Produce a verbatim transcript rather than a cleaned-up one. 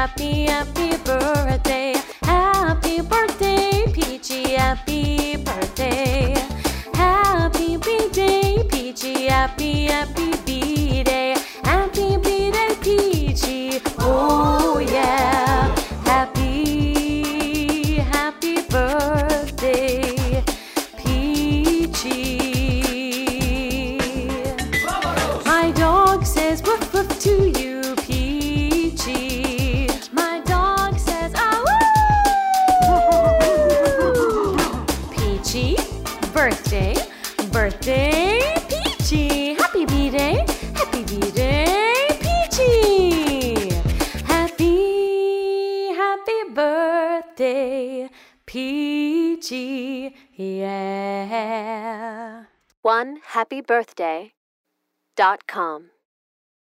happy, happy birthday. Happy birthday, Peachy, happy birthday. Happy B-Day, Peachy, happy, happy B-Day. Happy B-Day, Peachy, oh yeah. Happy, happy birthday, Peachy. My dog says woof woof to you, Peachy. My dog says ah woo. Peachy, birthday, birthday, Peachy. Happy B-Day, happy B-Day, Peachy. Happy, happy birthday, Peachy, yeah. one happy birthday dot com